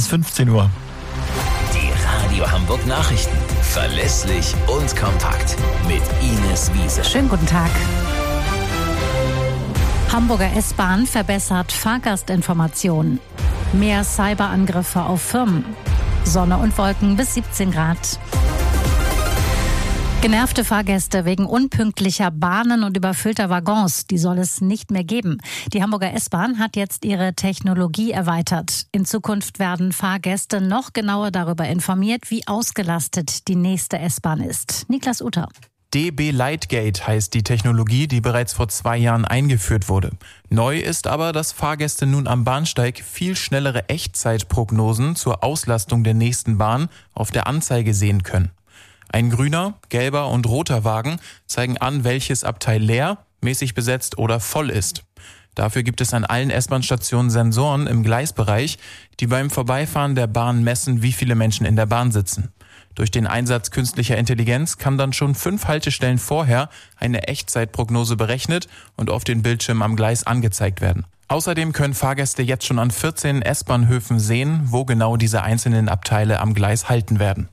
ist 15 Uhr. Die Radio Hamburg Nachrichten. Verlässlich und kompakt. Mit Ines Wiese. Schönen guten Tag. Hamburger S-Bahn verbessert Fahrgastinformationen. Mehr Cyberangriffe auf Firmen. Sonne und Wolken bis 17 Grad. Genervte Fahrgäste wegen unpünktlicher Bahnen und überfüllter Waggons, die soll es nicht mehr geben. Die Hamburger S-Bahn hat jetzt ihre Technologie erweitert. In Zukunft werden Fahrgäste noch genauer darüber informiert, wie ausgelastet die nächste S-Bahn ist. Niklas Utter. DB Lightgate heißt die Technologie, die bereits vor 2 Jahren eingeführt wurde. Neu ist aber, dass Fahrgäste nun am Bahnsteig viel schnellere Echtzeitprognosen zur Auslastung der nächsten Bahn auf der Anzeige sehen können. Ein grüner, gelber und roter Wagen zeigen an, welches Abteil leer, mäßig besetzt oder voll ist. Dafür gibt es an allen S-Bahn-Stationen Sensoren im Gleisbereich, die beim Vorbeifahren der Bahn messen, wie viele Menschen in der Bahn sitzen. Durch den Einsatz künstlicher Intelligenz kann dann schon 5 Haltestellen vorher eine Echtzeitprognose berechnet und auf den Bildschirm am Gleis angezeigt werden. Außerdem können Fahrgäste jetzt schon an 14 S-Bahnhöfen sehen, wo genau diese einzelnen Abteile am Gleis halten werden.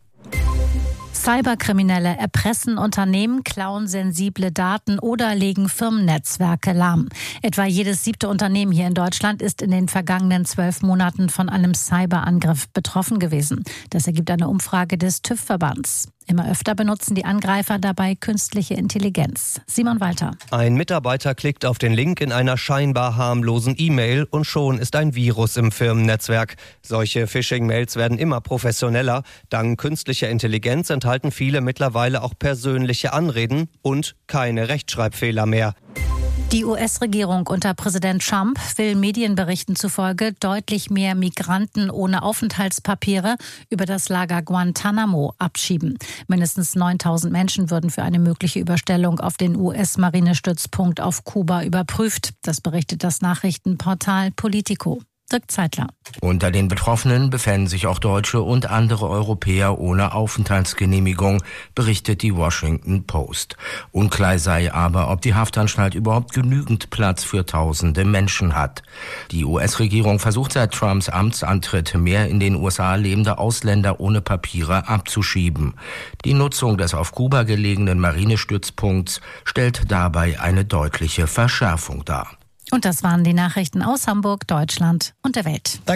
Cyberkriminelle erpressen Unternehmen, klauen sensible Daten oder legen Firmennetzwerke lahm. Etwa jedes 7. Unternehmen hier in Deutschland ist in den vergangenen 12 Monaten von einem Cyberangriff betroffen gewesen. Das ergibt eine Umfrage des TÜV-Verbands. Immer öfter benutzen die Angreifer dabei künstliche Intelligenz. Simon Walter. Ein Mitarbeiter klickt auf den Link in einer scheinbar harmlosen E-Mail und schon ist ein Virus im Firmennetzwerk. Solche Phishing-Mails werden immer professioneller. Dank künstlicher Intelligenz enthalten viele mittlerweile auch persönliche Anreden und keine Rechtschreibfehler mehr. Die US-Regierung unter Präsident Trump will Medienberichten zufolge deutlich mehr Migranten ohne Aufenthaltspapiere über das Lager Guantanamo abschieben. Mindestens 9.000 Menschen würden für eine mögliche Überstellung auf den US-Marinestützpunkt auf Kuba überprüft. Das berichtet das Nachrichtenportal Politico. Dirk Zeitler. Unter den Betroffenen befänden sich auch Deutsche und andere Europäer ohne Aufenthaltsgenehmigung, berichtet die Washington Post. Unklar sei aber, ob die Haftanstalt überhaupt genügend Platz für tausende Menschen hat. Die US-Regierung versucht seit Trumps Amtsantritt, mehr in den USA lebende Ausländer ohne Papiere abzuschieben. Die Nutzung des auf Kuba gelegenen Marinestützpunkts stellt dabei eine deutliche Verschärfung dar. Und das waren die Nachrichten aus Hamburg, Deutschland und der Welt.